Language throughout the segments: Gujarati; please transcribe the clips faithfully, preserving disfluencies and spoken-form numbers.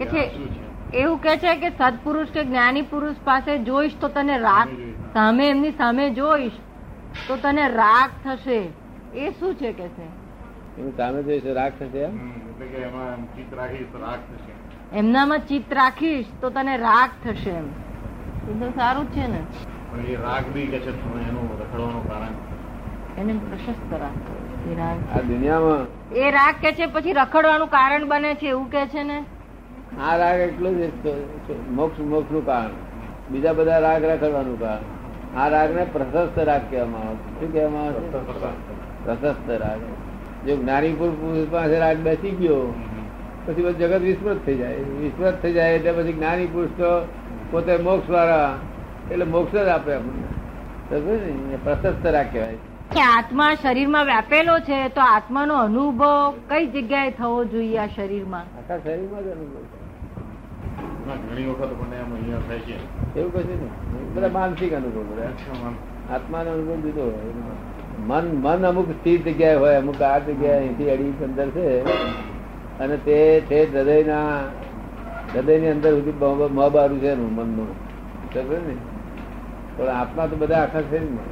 કે છે એવું કે છે કે સત્પુરુષ કે જ્ઞાની પુરુષ પાસે જોઈશ તો તને રાગ, સામે એમની સામે જોઈશ તો તને રાગ થશે. એ શું છે કે છે? એનું સામે જોઈશ રાગ થશે, એમનામાં ચિત્ત રાખીશ તો તને રાગ થશે. એમ એ તો સારું જ છે ને. રાગ બી કે છે એનું રખડવાનું કારણ એને પ્રશસ્ત રાગ એ રાગ આ દુનિયામાં એ રાગ કે છે પછી રખડવાનું કારણ બને છે એવું કે છે ને. આ રાગ એટલું જ મોક્ષ મોક્ષ નું કારણ, બીજા બધા રાગ રખડવાનું કારણ. આ રાગ ને પ્રશસ્ત રાગ કહેવામાં આવે છે. શું કહેવામાં આવે છે? પ્રશસ્ત રાગ. જો જ્ઞાની પુરુષ પાસે રાગ બેસી ગયો પછી બધું જગત વિસ્મૃત થઈ જાય. વિસ્મૃત થઈ જાય એટલે પછી જ્ઞાની પુરુષ તો પોતે મોક્ષ વાળા એટલે મોક્ષ જ આપે આપણને. પ્રશસ્ત રાગ કહેવાય. આત્મા શરીરમાં વ્યાપેલો છે તો આત્માનો અનુભવ કઈ જગ્યાએ થવો જોઈએ? આ શરીરમાં, આખા શરીરમાં જ અનુભવ ઘણી વખત મને એમ અહીંયા થાય છે એવું કશું ને. બધા માનસિક અનુભવ, બધા આત્માનો અનુભવ જુદો હોય. મન મન અમુક સ્થિર જગ્યાએ હોય, અમુક આ જગ્યાએ અહીંથી અઢી અંદર છે અને તે તે હૃદયના હૃદયની અંદર સુધી મબારું છે એનું મનનું, સમજે ને. પણ આત્મા તો બધા આખા શરીરમાં,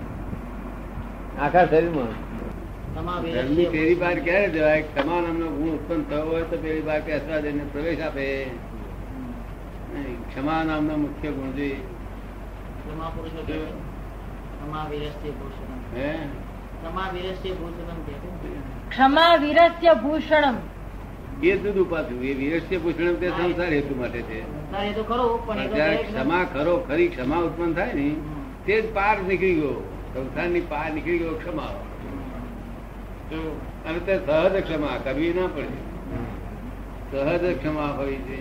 આખા શરીરમાં. પેલી બાર ક્યારે જવાય? ક્ષમા નામનો ગુણ ઉત્પન્ન થયો હોય તો પેલી બાર બેસવા દઈને પ્રવેશ આપે. ક્ષમા નામનો મુખ્ય ગુણ જોઈએ. ક્ષમા વિરસ્ય ભૂષણમ એ જુદું પાછું. એ વિરસ્ય ભૂષણમ તે સંસાર હેતુ માટે છે. જયારે ક્ષમા ખરો ખરી ક્ષમા ઉત્પન્ન થાય ને તે જ પાર નીકળી ગયો, સંસારની પાર નીકળી ગયો ક્ષમા. અને તે સહજ ક્ષમા કરવી ના પડે. સહજ ક્ષમા હોય છે,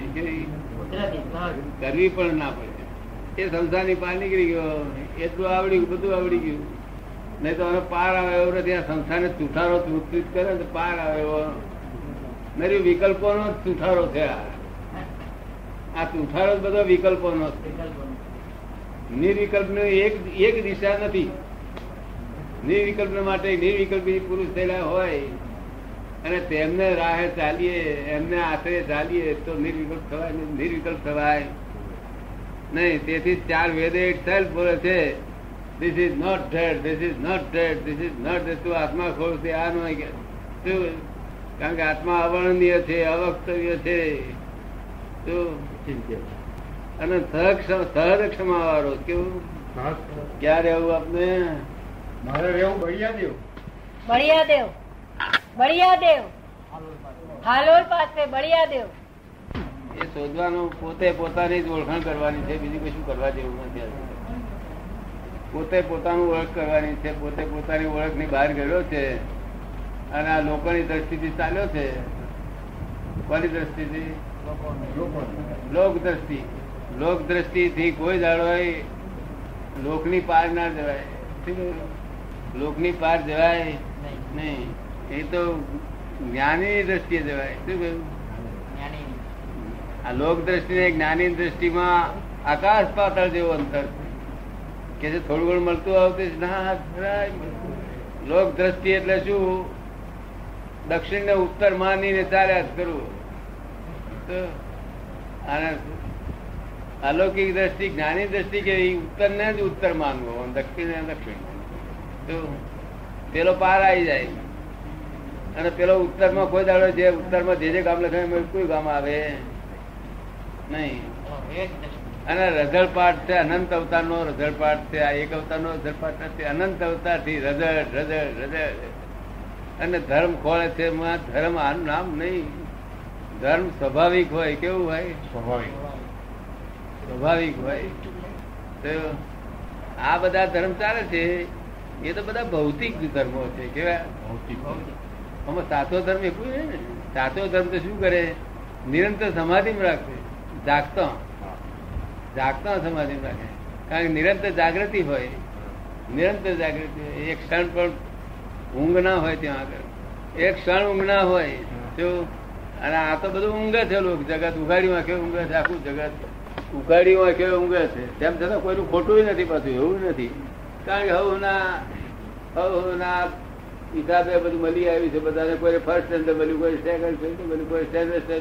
કરવી પણ ના પડે. એ સંસારની પાર નીકળી ગયો, એટલું આવડી ગયું, બધું આવડી ગયું. નહી તો હવે પાર આવે એવો નથી. આ સંસારને ચૂંટારો ચૂંટિત કરે તો પાર આવે એવો નથી. વિકલ્પો નો ચૂંટારો છે. આ ચૂંટારો બધો વિકલ્પો નો. નિર્વિકલ્પ નો એક એક દિશા નથી. નિર્વિકલ્પ માટે નિર્વિકલ્પ પુરુષ થયેલા હોય અને તેમને રાહે ચાલીએ, એમને આશરે ચાલીએ તો નિર્વિકલ્પ થવાય, નિર્વિકલ્પ થવાય નહીં. તેથી ચાર વેદે ઇટ સેલ્ફ બોલે છે, this is not dead, this is not dead, this is not dead. તું આત્મા ખોલ છે આ નો કે શું? કારણ કે આત્મા અવર્ણનીય છે, અવક્તવ્ય છે. અને સહજ ક્ષમા વાળો કેવું ક્યાં રહેવું? આપને મારે રહેવું બળિયાદેવ, બળિયાદેવ, બળિયાદેવ હાલોલ પાસે બળિયાદેવ. એ શોધવાનું પોતે પોતાની જ ઓળખાણ કરવાની છે, બીજું કશું કરવા જેવું નથી. પોતે પોતાનું ઓળખ કરવાની છે. પોતે પોતાની ઓળખ ની બહાર ગયો છે અને આ લોકોની દ્રષ્ટિથી ચાલ્યો છે. કોની દ્રષ્ટિથી? લોક દ્રષ્ટિ. લોક દ્રષ્ટિ થી કોઈ દાડો લોકની પાર ના જવાય. લોકની પાર જવાય નહીં. એ તો જ્ઞાની દ્રષ્ટિએ જવાય. શું કહ્યું? આ લોક દ્રષ્ટિ ને જ્ઞાની દ્રષ્ટિમાં આકાશ પાતાળ જેવો અંતર કે છે. થોડું ઘણું મળતું આવતું ના. લોક દ્રષ્ટિ એટલે શું? દક્ષિણ ને ઉત્તર માનીને ચાલ્યા જ કરવું. અને અલૌકિક દ્રષ્ટિ, જ્ઞાની દ્રષ્ટિ કે ઉત્તર ને જ ઉત્તર માનવો, દક્ષિણ ને દક્ષિણ. તો પેલો પાર આવી જાય અને પેલો ઉત્તર માં કોઈ દાડો જે ઉત્તર માં જે જે ગામ લખાય કોઈ ગામ આવે નહીં. અને રઝળપાટ છે, અનંત અવતાર નો રઝળપાટ છે. આ એક અવતાર નો રઝળપાટ નથી, અનંત અવતાર થી રઝળ રઝળ રઝળ. અને ધર્મ ખોળે છે. ધર્મ આનું નામ નહીં. ધર્મ સ્વાભાવિક હોય. કેવું હોય? સ્વાભાવિક સ્વાભાવિક હોય. તો આ બધા ધર્મ ચાલે છે એ તો બધા ભૌતિક ધર્મો છે. કેવા? ભૌતિક. આમાં સાચો ધર્મ એવું છે ને. સાચો ધર્મ તો શું કરે? નિરંતર સમાધિમાં રાખે. જાગતો જાગતો સમાધિમાં રાખે. કારણ કે નિરંતર જાગૃતિ હોય. નિરંતર જાગૃતિ હોય. એક ક્ષણ પણ ઊંઘ ના હોય ત્યાં આગળ. એક ક્ષણ ઊંઘ ના હોય. શું? અને આ તો બધું ઊંઘે છે. લોકો જગત ઉઘાડીમાં કેવું ઊંઘે છે. આખું જગત ઉઘાડીમાં કેવું ઊંઘે છે. તેમ છતાં કોઈનું ખોટું નથી પાછું. એવું નથી. કારણ કે હવે ના હવે ના હિસાબે બધું મળી આવ્યું છે. બધાને કોઈ ફર્સ્ટ સ્ટેન્ડર્ડ મળ્યું, કોઈ સેકન્ડ સ્ટેન્ડર્ડ મળ્યું, કોઈ સ્ટેન્ડર્ડ સ્ટેન્ડર્ડ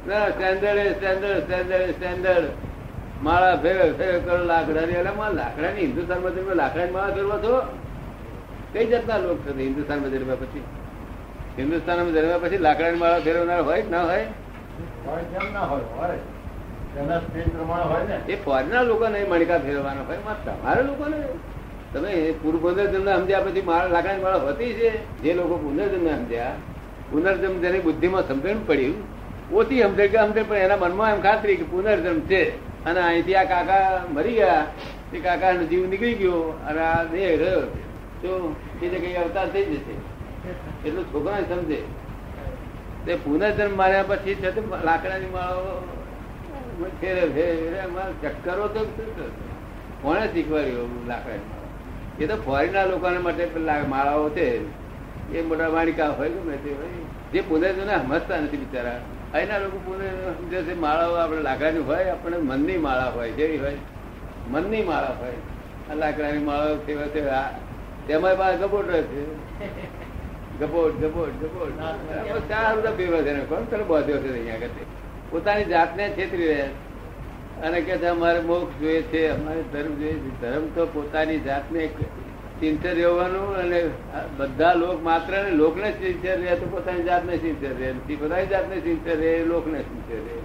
ના સ્ટેન્ડર્ડ સ્ટેન્ડર્ડ સ્ટેન્ડર્ડ સ્ટેન્ડર્ડ માળા ફેર ફેર કરો લાકડાની. એટલે માં લાકડાની હિન્દુસ્તાન માં લાકડાની માળા ફેરવો છો? કઈ જાતના લોક છે હિન્દુસ્તાનમાં જન્મ્યા પછી? હિન્દુસ્તાનમાં જન્મ્યા પછી લાકડાની માળા ફેરવનાર હોય ના હોય? કેમ ના હોય? હોય એના સ્પીડ પ્રમાણે હોય ને. એ ફોરેનના લોકો ને મણકા ફેરવવાના હોય, તમારા લોકો ને તમે પુનર્જન્મ સમજ્યા પછી લાકડાની માળા હોતી છે. જે લોકો પુનર્જન્મ સમજ્યા, પુનર્જન્મ જેની બુદ્ધિમાં સમજણ પડ્યું, ઓછી સમજણ કે સમજણ પણ એના મનમાં એમ ખાતરી કે પુનર્જન્મ છે. અને અહીંથી આ કાકા મરી ગયા, તે કાકા નો જીવ નીકળી ગયો અને આ દેહ રહ્યો તો એ કઈ અવતાર થઈ જશે. એટલું છોકરા સમજે. તે પુનર્જન્મ માર્યા પછી છે લાકડાની માળાઓ ફેરે ફેરે ચક્કરો તો કોને શીખવાડ્યું લાકડાની માળા? એ તો ફોરીના લોકોને માટે માળાઓ છે. એ મોટા માણિકા હોય ગમે તે હોય, જે પુનર્જન્મ સમજતા નથી બિચારા. અહીંના લોકો પુનર્જન્મ સમજે છે. માળાઓ આપણે લાકડાની હોય, આપણે મનની માળા હોય. જેવી હોય મનની માળા હોય. આ લાકડાની માળાઓ તેવા તેમાં પાસે ગબોટ રહે છે. ગબોટ ગબોટ ગબોટ ચાર બધા ભેગા છે. કોણ તને બાંધ્યો છે અહીંયા આગળ? પોતાની જાતને છેતરી રહ્યા અને કે અમારે મોક્ષ જોઈએ છે, અમારે ધર્મ જોઈએ છે. ધર્મ તો પોતાની જાતને સિન્સિયર રહેવાનું અને બધા લોક માત્ર ને લોકને સિન્સિયર રહે તો પોતાની જાતને સિન્સિયર રહે, પોતાની જાતને સિન્સિયર રહે લોકને સિન્સિયર રહે.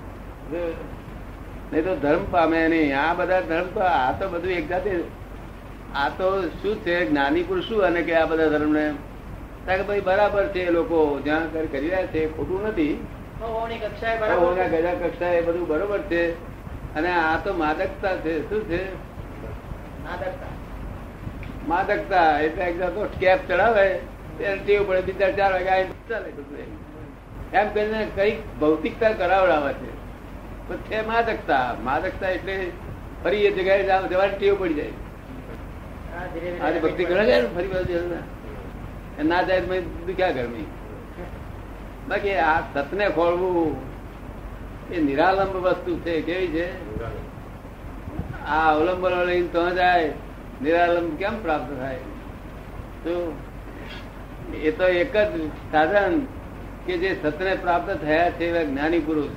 નહીં તો ધર્મ પામે નહીં. આ બધા ધર્મ તો આ તો બધું એક જાતે આ તો શું છે જ્ઞાની પુરુષ શું અને કે આ બધા ધર્મ ને કે ભાઈ બરાબર છે. એ લોકો જ્યાં કરી રહ્યા છે ખોટું નથી. ગજા કક્ષા એ બધું બરોબર છે. અને આ તો માદકતા છે. શું છે? માદકતા. એટલે એક જાતનો કેપ ચડાવે ટેવ પડે, બીજા ચાર વાગે ચાલે એમ કરીને કઈક ભૌતિકતા કરાવડાવે છે. છે માદકતા. માદકતા એટલે ફરી એ જગ્યાએ જવાની ટેવ પડી જાય. આજે ભક્તિ કરે છે ફરી બાજુ ના જાય દુખ્યા ગરમી. બાકી આ સતને ખોળવું એ નિરાલંબ વસ્તુ છે. કેવી છે? આ અવલંબન લઈને તો જાય નિરાલંબ કેમ પ્રાપ્ત થાય? તો એ તો એક જ સાધન કે જે સતને પ્રાપ્ત થયા છે એવા જ્ઞાની પુરુષ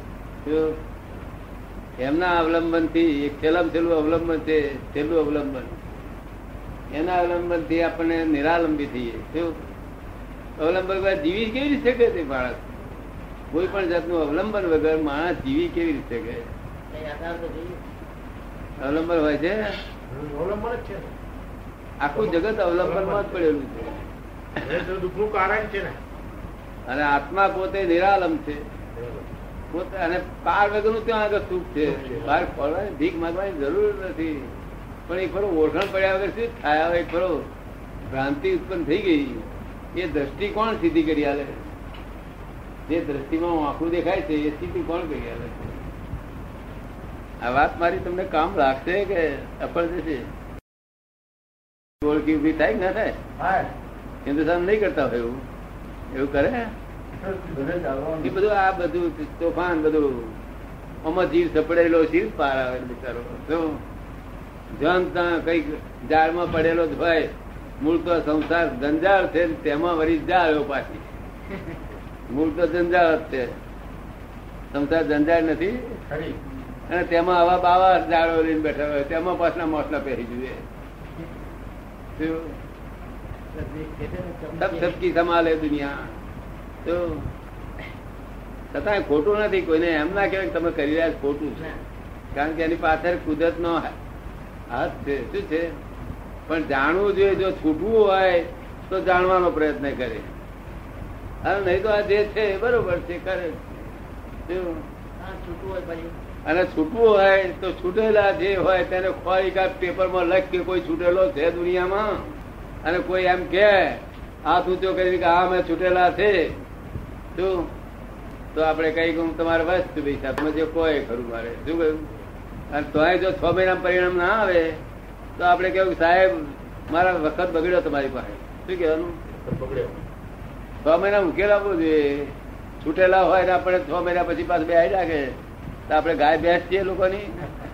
એમના અવલંબન થી એક છેલ્લામાં છેલ્લું અવલંબન છે. છેલ્લું અવલંબન એના અવલંબન થી આપણને નિરાલંબી થઈએ. શું અવલંબન વગર જીવી કેવી રીતે શકે તે બાળક? કોઈ પણ જાતનું અવલંબન વગર માણસ જીવી કેવી રીતે શકે? અવલંબન હોય છે. આખું જગત અવલંબન માં જ પડેલું છે. દુઃખનું કારણ છે ને. અને આત્મા પોતે નિરાલંબ છે. પોતે અને પાર વગરનું ત્યાં આગળ સુખ છે. બહાર ખોલવાની ભીખ માંગવાની જરૂર નથી. પણ એક ખરો ઓળખાણ પડ્યા વગર શું થાય? હવે એક ખરો ભ્રાંતિ ઉત્પન્ન થઈ ગઈ. એ દ્રષ્ટિ કોણ સીધી કરી આલે? જે દ્રષ્ટિમાં આંખું દેખાય છે એ સીધી કોણ કરી આલે? આ વાત મારી તમને કામ લાગશે કે અફળ જશે? ઓળખી ઉભી થાય ના થાય? હિન્દુસ્તાન નહીં કરતા હોય એવું એવું કરે એ બધું. આ બધું તોફાન બધું આમાં જીવ સપડેલો જીવ પાર આવે બિચારો. જન ત્યાં કઈક ઝાડમાં પડેલો જ હોય. મૂળ તો સંસાર જંજાળ છે, તેમાં વળી જાળ પાછી. મૂળ તો જંજાળ જ છે. સંસાર જંજાળ નથી અને તેમાં આવા બાવા જાળો લઈને બેઠા હોય. તેમાં પાછના મોસલા પહેરી જોઈએ. સબ સબકી સંભાળે દુનિયા. તો છતાં ખોટું નથી. કોઈને એમ ના કહેવાય તમે કરી રહ્યા ખોટું છે. કારણ કે એની પાછળ કુદરત નો હાથ છે. શું છે? પણ જાણવું જોઈએ. જો છૂટવું હોય તો જાણવાનો પ્રયત્ન કરે. હા, નહીં તો આ જે છે બરોબર છે કરે. અને છૂટવું હોય તો છૂટેલા જે હોય તેને ખોરી કા પેપરમાં લખ કે કોઈ છૂટેલો છે દુનિયામાં. અને કોઈ એમ કે હાથ ઊંચો કરી કે હા મેં છૂટેલા છે શું તો આપણે કઈ કહું તમારે વસ્તુ પૈસા તમે જે કોઈ ખરું મારે શું કહ્યું. અને તોય જો છ મહિના પરિણામ ના આવે તો આપણે કેવું સાહેબ મારા વખત બગડ્યો તમારી પાસે. શું કહેવાનું? છ મહિના ઉકેલ આપવો જોઈએ. છૂટેલા હોય ને આપણે છ મહિના પછી પાછું બે આવી લાગે તો આપણે ગાય ભેંસ છીએ લોકોની.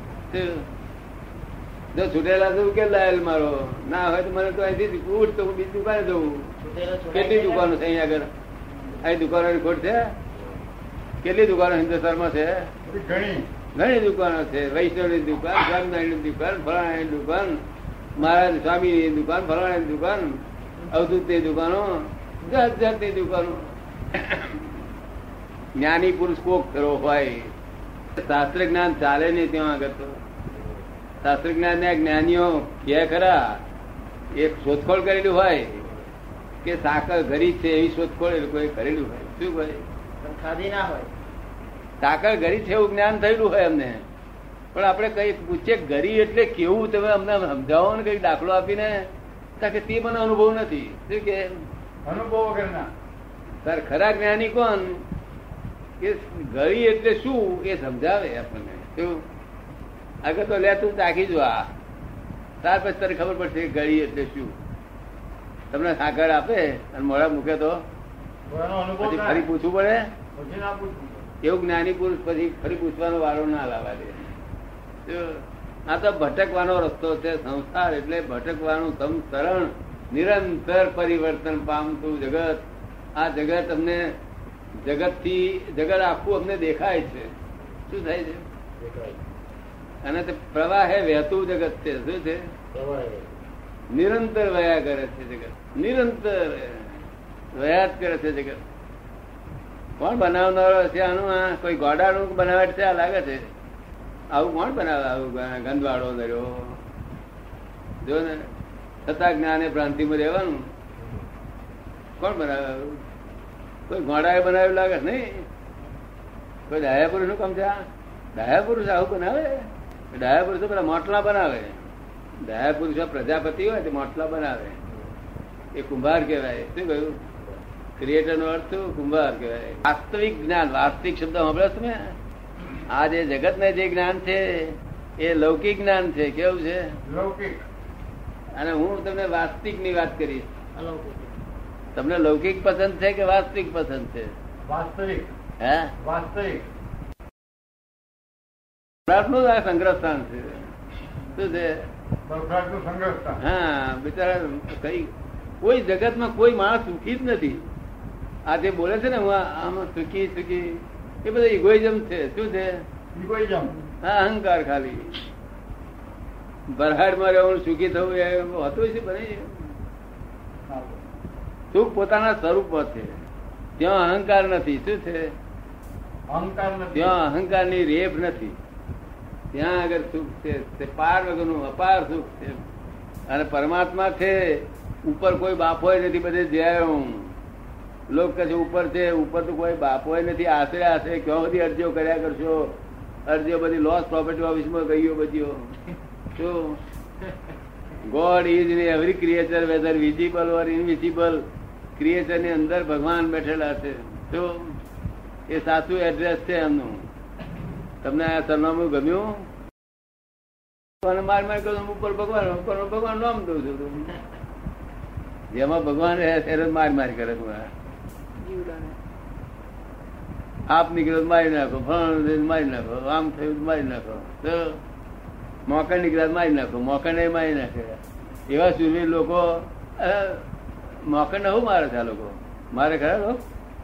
જો છૂટેલા તો ઉકેલ લાયેલ મારો ના હોય તો મને તો અહીંથી ઉઠ તો હું બીજી દુકાને જવું. કેટલી દુકાનો છે અહીંયા આગળ? અહીં દુકાનોની ખોટ છે? કેટલી દુકાનો હિન્દુસ્તાનમાં છે? બધી ઘણી ઘણી દુકાનો છે. વૈષ્ણવની દુકાન, સ્વામિનારાયણની દુકાન, ફલાણાની દુકાન, મહારાજ સ્વામીની દુકાન, ફલાણાની દુકાન, અવધૂતની દુકાનો, જાત જાતની દુકાનો. જ્ઞાની પુરુષ કોક ખરો હોય. શાસ્ત્ર જ્ઞાન ચાલે નહીં ત્યાં આગળ તો. શાસ્ત્ર જ્ઞાન ના જ્ઞાનીઓ કે ખરા એક શોધખોળ કરેલું હોય કે સાકર ગરી છે એવી શોધખોળ એ લોકોએ કરેલું હોય. શું હોય? ખાધી ના હોય. સાકર ગરી છે એવું જ્ઞાન થયેલું હોય અમને. પણ આપણે કઈ પૂછીએ ગરી એટલે કેવું, તમે અમને સમજાવો ને કઈ દાખલો આપીને. કે તે મને અનુભવ નથી. શું કે અનુભવ વગરના તાર ખરા જ્ઞાની કોણ કે ગરી એટલે શું એ સમજાવે આપણને. શું આગળ તો લે તું ચાખી જો આ, ત્યાર પછી તને ખબર પડશે ગળી એટલે શું. તમને સાકર આપે અને મોડા મૂકે તો પછી ફરી પૂછવું પડે. એવું જ્ઞાની પુરુષ પછી ફરી પૂછવાનો વારો ના લાવવા દે. આ તો ભટકવાનો રસ્તો છે. સંસાર એટલે ભટકવાનું સંસરણ, નિરંતર પરિવર્તન પામતું જગત. આ જગત અમને જગત થી જગત આખું અમને દેખાય છે. શું થાય છે? અને તે પ્રવાહે વહેતું જગત છે. શું છે? નિરંતર વયા કરે છે જગત. નિરંતર વયા જ કરે છે જગત. કોણ બનાવનારો છે આનું? આ કોઈ ગોડાનું બનાવટ છે આ લાગે છે. આવું કોણ બનાવે? આવું ગંદવાડો દર્યો જો ને. છતાં જ્ઞાન એ ભ્રાંતિમાં રહેવાનું. કોણ બનાવે આવું? કોઈ ગોડા એ બનાવ્યું લાગે નહીં. કોઈ ડાયા પુરુષ નું કામ છે? ડાયા પુરુષ આવું બનાવે? ડાયા પુરુષો પેલા મોટલા બનાવે. ડાયા પુરુષો પ્રજાપતિ હોય તો મોટલા બનાવે. એ કુંભાર કહેવાય. શું કહ્યું? ક્રિએટર નો અર્થ કુંભાર કહેવાય. વાસ્તવિક જ્ઞાન, વાસ્તવિક શબ્દ સાંભળ્યો તમે? આ જે જગત ને જે જ્ઞાન છે એ લૌકિક જ્ઞાન છે. કેવું છે? લૌકિક. અને હું તમને વાસ્તવિક ની વાત કરીશ. તમને લૌકિક પસંદ છે કે વાસ્તવિક પસંદ છે? વાસ્તવિક. હે? વાસ્તવિક. નું આ સંગ્રહ સ્થાન છે. શું છે? હા, બિચારા કઈ કોઈ જગતમાં કોઈ માણસ સુખી જ નથી. આ જે બોલે છે ને હું આમાં સુખી સુખી, એ બધા ઇગોઇઝમ છે. શું છે? ઇગોઇઝમ. હા, અહંકાર ખાલી. ભરહાડમાં રહેવું, સુખી થવું એ હતું છે બને. સુખ પોતાના સ્વરૂપમાં છે. ત્યાં અહંકાર નથી. શું છે? અહંકાર નથી. ત્યાં અહંકાર ની રેપ નથી. ત્યાં આગળ સુખ છે. તે પાર વગરનું અપાર સુખ છે. અને પરમાત્મા છે. ઉપર કોઈ બાપો નથી. બધે જ્યાં હું લોક કહે ઉપર છે. ઉપર તો કોઈ બાપો નથી. આશરે આશરે ક્યાં બધી અરજીઓ કર્યા કરશો? અરજીઓ બધી લોસ પ્રોપર્ટી ઓફિસમાં ગઈઓ બધીઓ. શું? God is in every creature whether visible or invisible. Creature ની અંદર ભગવાન બેઠેલા છે. શું? એ સાચું એડ્રેસ છે એમનું. તમને આ સરનામું ગમ્યું? માર માર કરું ઉપર ભગવાન, ઉપર ભગવાન નામ દઉં છું. જેમાં ભગવાન રહે ત્યારે માર માર કરે. આપ નીકળ્યો મારી નાખો, ફળ મારી નાખો, આમ થયું મારી નાખો, મોકર નીકળ્યા મારી નાખો, મોકર ને મારી નાખે. એવા સુરવીર લોકો મોકર ને શું મારે છે? આ લોકો મારે ખરા લોકો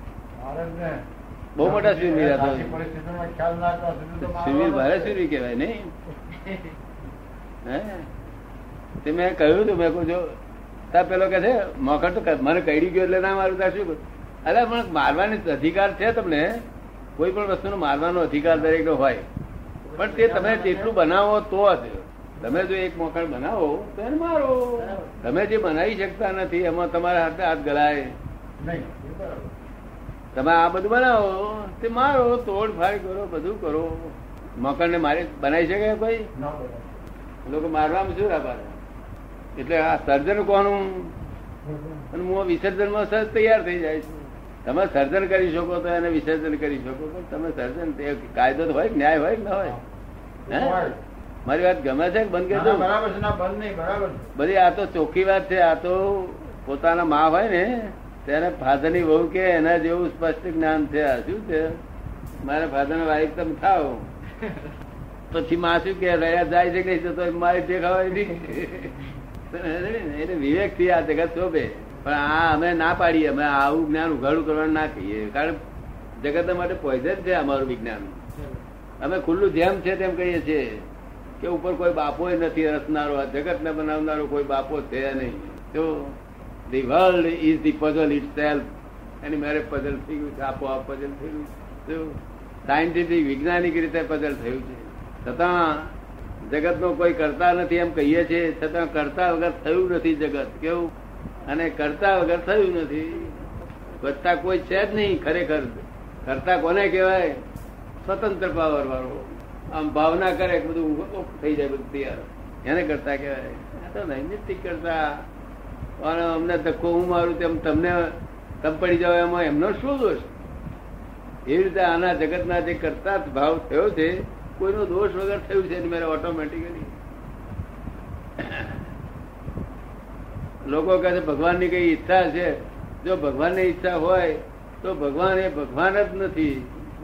બહુ મોટા સુરવીર હતા. સુરવીર ભારે સુરવીર કહેવાય નઈ? હે તે મેં કહ્યું હતું, મેં કહું જો તાર પેલો કે છે મોકર તો મને કઈ ગયો એટલે ના મારું. તાર શું? અરે પણ મારવાનો અધિકાર છે તમને. કોઈ પણ વસ્તુનો મારવાનો અધિકાર દરેક નો હોય. પણ તે તમે જેટલું બનાવો તો જ. તમે જો એક મોકર બનાવો તો એને મારો. તમે જે બનાવી શકતા નથી એમાં તમારા હાથે હાથ ગલાય નહીં. તમે આ બધું બનાવો તે મારો, તોડ ફાડ કરો, બધું કરો. મોકર ને મારી બનાવી શકે કોઈ? લોકો મારવામાં શું રાખે? એટલે આ સર્જન કોનું? અને હું વિસર્જન માં સર્જ તૈયાર થઈ જાય છે. તમે સર્જન કરી શકો તો એને વિસર્જન કરી શકો. પણ તમે સર્જન કાયદો તો હોય, ન્યાય હોય કે ના હોય? હે મારી વાત ગમે છે કે બંધ કરી દો? બરાબર છે. બંધ નહીં, બરાબર. બધી આ તો ચોખ્ખી વાત છે. આ તો પોતાના મા હોય ને તેને ફાધર ની વહુ કે એના જેવું સ્પષ્ટ જ્ઞાન છે. આ શું છે? મારા ફાધર ના વાઈફ તમે થાવ પછી માં શું કે રહ્યા જાય છે કે તો મારી દેખાવાય નહીં. એટલે વિવેક થી આ જગત શોભે. પણ આ અમે ના પાડીએ. અમે આવું જ્ઞાન ઉઘાડું કરવાનું ના કહીએ. કારણ જગત માટે પોઈઝન છે અમારું વિજ્ઞાન. અમે ખુલ્લું જેમ છે તેમ કહીએ છીએ કે ઉપર કોઈ બાપો નથી રચનારો, આ જગત ને બનાવનારો કોઈ બાપો છે નહીં. તો the world is the puzzle itself. એની મારે પઝલ થઈ ગયું છે, આપોઆપ પઝલ થઈ ગયું છે. સાયન્ટિફિક વૈજ્ઞાનિક રીતે પઝલ થયું છે. છતાં જગત નો કોઈ કરતા નથી એમ કહીએ છીએ, છતાં કરતા વગર થયું નથી જગત. કેવું? અને કરતા વગર થયું નથી. કરતા કોઈ છે જ નહીં. ખરેખર કરતા કોને કહેવાય? સ્વતંત્ર પાવર વાળો. આમ ભાવના કરે બધું થઈ જાય, બધું તૈયાર, એને કરતા કહેવાય. આ તો નૈમિત્તિક કરતા. અમને ધક્કો હું મારું તેમ તમને તમ પડી જાવ એમાં એમનો શું દોષ? એવી રીતે આના જગતના જે કરતા ભાવ થયો છે કોઈનો દોષ વગર થયું છે મેરે ઓટોમેટિકલી. લોકો કહે છે ભગવાનની કઈ ઈચ્છા છે. જો ભગવાનની ઈચ્છા હોય તો ભગવાન એ ભગવાન જ નથી.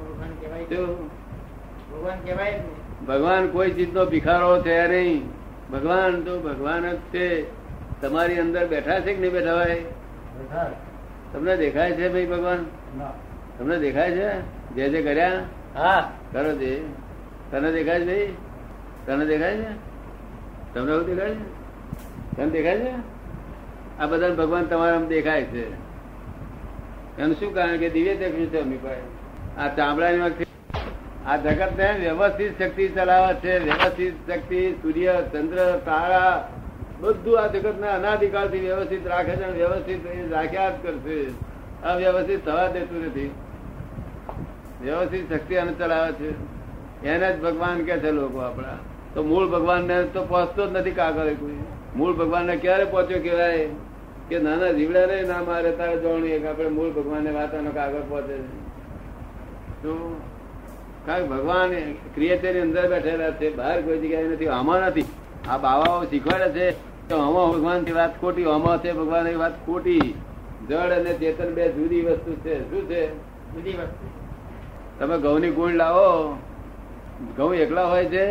ભગવાન કોઈ ચીજનો ભિખારો છે નહીં. ભગવાન તો ભગવાન જ છે. તમારી અંદર બેઠા છે કે નહીં બેઠા હોય? તમને દેખાય છે ભાઈ ભગવાન? તમને દેખાય છે? જે જે કર્યા હા કરો તે તને દેખાય છે ભાઈ? તને દેખાય છે? તમને એવું દેખાય છે? તને દેખાય છે? આ બધા ભગવાન તમારા દેખાય છે. એનું શું કારણ કે દિવ્ય દેખ્યું છે અમી પાસે. આ ચામડાની વખતે આ જગત ને વ્યવસ્થિત શક્તિ ચલાવે છે. વ્યવસ્થિત શક્તિ સૂર્ય ચંદ્ર તારા બધું આ જગત ને અનાધિકાળ થી વ્યવસ્થિત રાખે છે. વ્યવસ્થિત રાખ્યા જ કરશે. અવ્યવસ્થિત થવા દેતું નથી. વ્યવસ્થિત શક્તિ અને ચલાવે છે. એને જ ભગવાન કે છે લોકો આપડા. તો મૂળ ભગવાન ને તો પહોંચતો જ નથી કાગળ કોઈ. મૂળ ભગવાન ને ક્યારે પહોંચ્યો કેવાય કે નાના જીવડા ને ના મારે તારે જોવાનું એક આપડે મૂળ ભગવાન ને વાતાનો કાગળ પહોંચે છે. તો કારણ ભગવાન ક્રિએટર ની અંદર બેઠેલા છે, બહાર કોઈ જગ્યાએ નથી. આમાં નથી. આ બાવાઓ શીખવાડે છે તો આમાં ભગવાન ની વાત ખોટી, આમાં છે ભગવાન ની વાત ખોટી. જળ અને ચેતન બે જુદી વસ્તુ છે. શું છે? જુદી વસ્તુ. તમે ઘઉં ની ગુણ લાવો, ઘઉં એકલા હોય છે.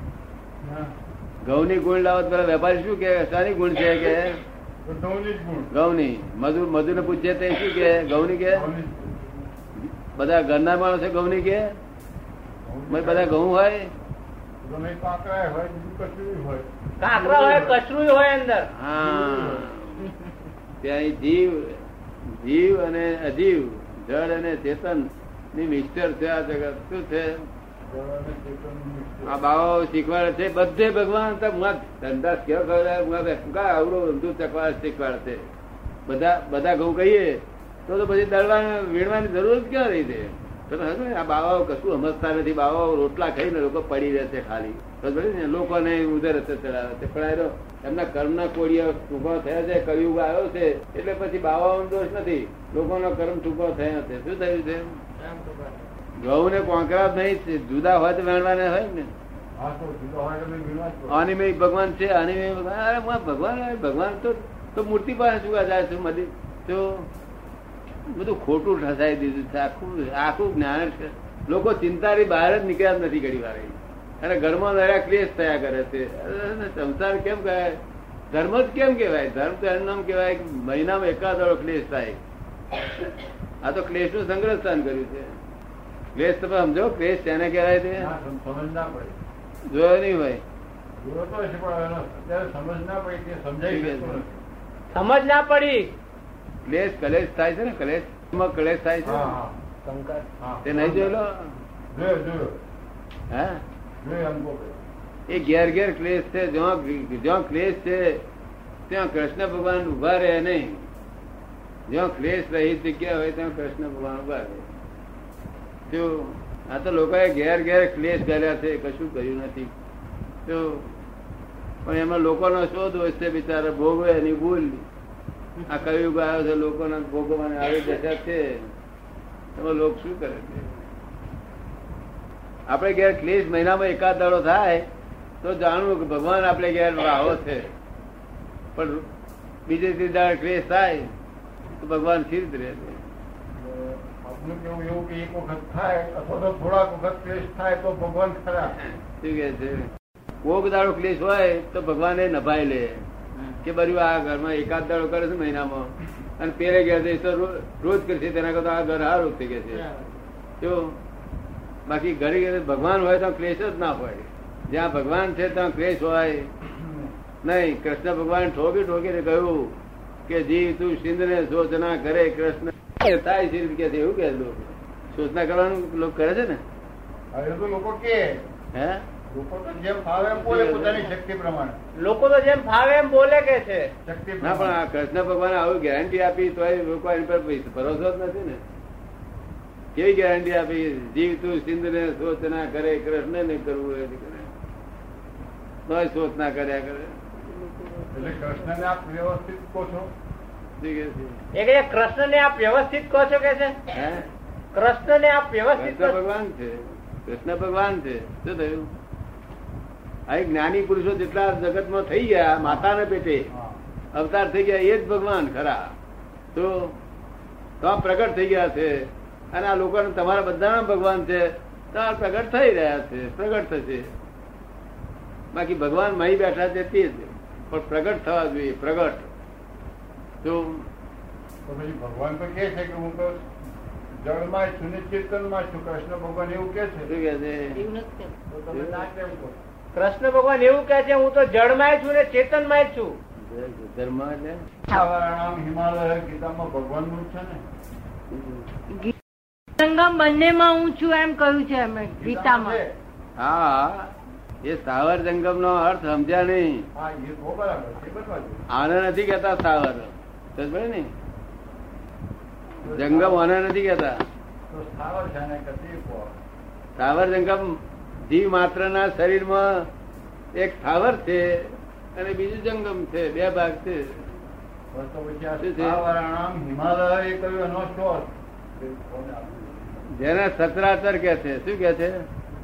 ઘઉં ની ગુણ લાવો પેલા વેપારી શું કે શાની ગુણ છે કે ઘઉં ની. મજૂર મજૂર ને પૂછે તો શું કે ઘઉં ની કે? બધા ઘરના માણસો ઘઉં ની કે બધા ઘઉં હોય, કાંકરા હોય, કચરું હોય અંદર. હા ત્યાં જીવ જીવ અને અજીવ, જળ અને ચેતન ની મિક્સચર છે આ જગત. શું છે? આ બાવાઓ શીખવાડે છે બધે ભગવાન ધંધા કેવા અવરો ઊંધું ચકવા શીખવાડે છે. બધા બધા ઘઉં કહીએ તો તો પછી દળવા વીણવાની જરૂર ક્યાં રહી છે? આ બાવાઓ કશું સમજતા નથી. બાવાઓ રોટલા ખાઈને લોકો પડી રહે છે ખાલી. લોકોને ઉધર રસ્તે ચડાવે છે. પણ એમના કર્મના કોળીઓ ટૂંકો થયા છે. કળિયુગ આવ્યો છે એટલે પછી બાવાઓનો દોષ નથી, લોકોનો કર્મ ટૂંકો થયા છે. શું થયું છે? ઘઉં ને કોંકરા નહીં, જુદા હોય તો વેણવાના હોય ને. અનિમય ભગવાન છે, અનિમય ભગવાન. અરે ભગવાન ભગવાન તો તો મૂર્તિ પાસે શું જાય છે? મધી તો બધું ખોટું ઠસાઈ દીધું છે. આખું આખું જ્ઞાન છે. લોકો ચિંતાની બહાર જ નીકળ્યા જ નથી ઘડી વાર. અને ઘરમાં નયા ક્લેશ થયા કરે છે. સંસાર કેમ કહેવાય? ધર્મ જ કેમ કેવાય? ધર્મ તો એનું નામ કેવાય મહિનામાં એકાદો ક્લેશ થાય. આ તો ક્લેશ નું સંગ્રહ સ્થાન કર્યું છે. ક્લેશ તમે સમજો ક્લેશ તેને કહેવાય છે? જોયો નહીં ભાઈ? સમજ ના પડી. ક્લેશ કલેશ થાય છે ને. કલેશ કલેશ થાય છે તે નહીં જોયેલો? હા એ ઘેર ઘેર ક્લેશ છે. જ્યાં ક્લેશ છે ત્યાં કૃષ્ણ ભગવાન ઉભા રહે નહીં. જ્યાં ક્લેશ રહી જગ્યા હોય ત્યાં કૃષ્ણ ભગવાન ઉભા રહે. તો આ તો લોકોએ ઘેર ઘેર ક્લેશ કર્યા છે, કશું કર્યું નથી. તો પણ એમાં લોકોનો શો દોષ છે? બિચારા ભોગવે એની ભૂલ. આ કયું આવ્યો છે લોકોના ભોગવવાને આવી દશા છે. એમાં લોકો શું કરે છે? આપણે ઘેર ક્લેશ મહિનામાં એકાદ દાડો થાય તો જાણવું કે ભગવાન આપણે ઘેર આવો છે. પણ બીજે ત્રીજે દાડે ક્લેશ થાય તો ભગવાન સ્થિર રહે છે. એવું એવું કે એક વખત થાય અથવા તો થોડાક વખત ક્લેશ થાય તો ભગવાન ખરા. શું કે છે? કોક દાડો ક્લેશ હોય તો ભગવાન એ નભાઈ લે કે બરું આ ઘરમાં એકાદ દાડો કરે છે મહિનામાં અને પેરે ગયા છે તો રોજ કરશે. તેના કરતા આ ઘર હારું થઈ ગયા છે. જો બાકી ઘડી ઘડી ભગવાન હોય તો ક્લેશ જ ના હોય. જ્યાં ભગવાન છે ત્યાં ક્લેશ હોય નહીં. કૃષ્ણ ભગવાન ઠોકી ઠોકીને કહ્યું કે જીવ તું સિંધને શોચના કરે કૃષ્ણ થાય છે કે એવું કે લોકો શોચના કરવાનું લોકો કરે છે ને. હવે તો લોકો કે હે લોકો તો જેમ ફાવે એમ બોલે પોતાની શક્તિ પ્રમાણે. લોકો તો જેમ ફાવે એમ બોલે કે છે. શક્તિ ના પણ આ કૃષ્ણ ભગવાન આવું ગેરંટી આપી તો લોકો એની પર ભરોસો જ નથી ને. કેવી ગેરંટી આપી? જીવ તું સિંધને શોચ ના કરે કૃષ્ણ ને કરવું એ કરે તો શોચ ના કર્યા કરે. એટલે કૃષ્ણને આપ વ્યવસ્થિત કહો છો. એ કે કૃષ્ણ ને આપ વ્યવસ્થિત કહો છો કે છે. હે કૃષ્ણ ને આપ વ્યવસ્થિત કૃષ્ણ ભગવાન છે. કૃષ્ણ ભગવાન છે. શું થયું? આ જ્ઞાની પુરુષો જેટલા જગતમાં થઈ ગયા માતાને પેટે અવતાર થઈ ગયા એ જ ભગવાન ખરા. તો તો આ પ્રગટ થઈ ગયા છે. અને આ લોકો તમારા બધાના ભગવાન છે તો આ પ્રગટ થઈ રહ્યા છે. પ્રગટ થશે. બાકી ભગવાન મહી બેઠા છે તે જ પણ પ્રગટ થવા જોઈએ. પ્રગટ તો પછી ભગવાન તો કે છે કે હું તો જળમાં છું ને ચેતનમાં છું. કૃષ્ણ ભગવાન એવું કે છે. શું કે છે? એવું નથી. તો તમે ના કેમ કહો? કૃષ્ણ ભગવાન એવું કે છે હું તો જળમાં છું ને ચેતનમાં જ છું. ધર્મ એટલે નામ હિમાલય ગીતામાં ભગવાનનું છે ને. સંગમ બંનેમાં હું છું એમ કહ્યું છે એમણે ગીતામાં. છે. હા એ સ્થાવર જંગમ નો અર્થ સમજ્યા નહીં. હા એ તો બરાબર છે. બરાબર છે. આને નથી કેતા સ્થાવર. સમજ ને જંગમ આને નથી કેતા. તો સ્થાવર છે ને કદી કહો. સ્થાવર જંગમ જીવ માત્ર ના શરીરમાં એક સ્થાવર છે અને બીજું જંગમ છે. બે ભાગ છે. બસ તો પછી આ શું છે? સ્થાવર નામ હિમાલય એ કહ્યું એનો શું અર્થ? જેને સચરાચર કે છે. શું કે છે?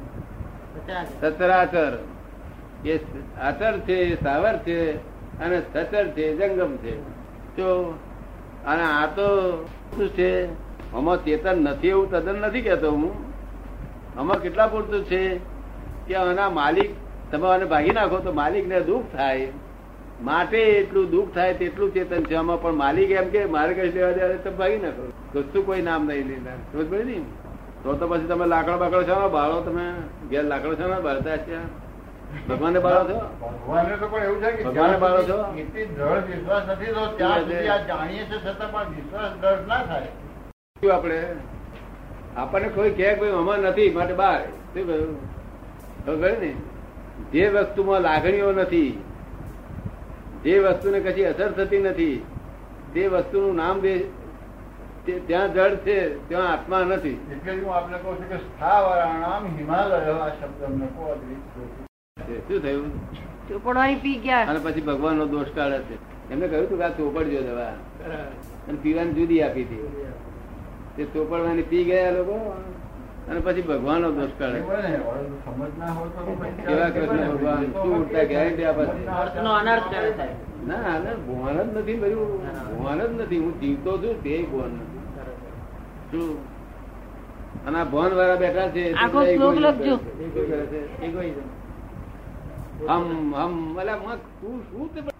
સચરાચર. એ આચર છે, સ્થાવર છે અને સચર છે, જંગમ છે. તો અને આ તો શું છે? આમાં ચેતન નથી એવું તદ્દન નથી કેતો હું. આમાં કેટલા પૂરતું છે કે આના માલિક તમે આને ભાગી નાખો તો માલિક ને દુઃખ થાય માટે એટલું દુઃખ થાય તેટલું ચેતન છે. આમાં પણ માલિક એમ કે મારે કઈ લેવા દેવા તમે ભાગી નાખો કશું કોઈ નામ નહીં લેતા. સમજ પડી ને? તો તો પછી તમે લાકડો બાકડો છો ને બાળો તમે ઘેર લાકડો છો ને બાળતા છે ભગવાનને બાળો છો. ભગવાનને તો પણ એવું છે કે ભગવાનને બાળો છો. એટલી દ્રઢ વિશ્વાસ નથી તો ત્યાં સુધી આ જાણીએ છે છતાં પણ વિશ્વાસ દ્રઢ ના થાય. શું આપણે આપણને કોઈ કહે કોઈ આમાં નથી માટે બાર શું કહ્યું ખબર ને? જે વસ્તુમાં લાગણીઓ નથી, જે વસ્તુને કશી અસર થતી નથી, તે વસ્તુનું નામ દે ત્યાં જળ છે ત્યાં આત્મા નથી. એટલે જ હું આપને કહું છું કે સ્થાવરાણામ હિમાલય આ શબ્દ અમને કહો. શું થયું? ચોપડવાની પી ગયા. અને પછી ભગવાન નો દોષ કાઢે છે. એમને કહ્યું હતું કે આ ચોપડજો દવા અને પીવાની જુદી આપી હતી. તે ચોપડવાની પી ગયા લોકો અને પછી ભગવાન નો દોષ કાઢે. સમજ ના હોય તો કેવા કૃષ્ણ ભગવાન શું ઉઠતા ગેરંટી આપે છે? નો અનર્થ કરે છે. ના ભગવાન જ નથી. બધું ભગવાન જ નથી. હું જીવતો છું તે ભગવાન નથી. શું અને આ ભવન વાળા બેઠા છે આખો શ્લોક લખજો. હમ હમ તું શું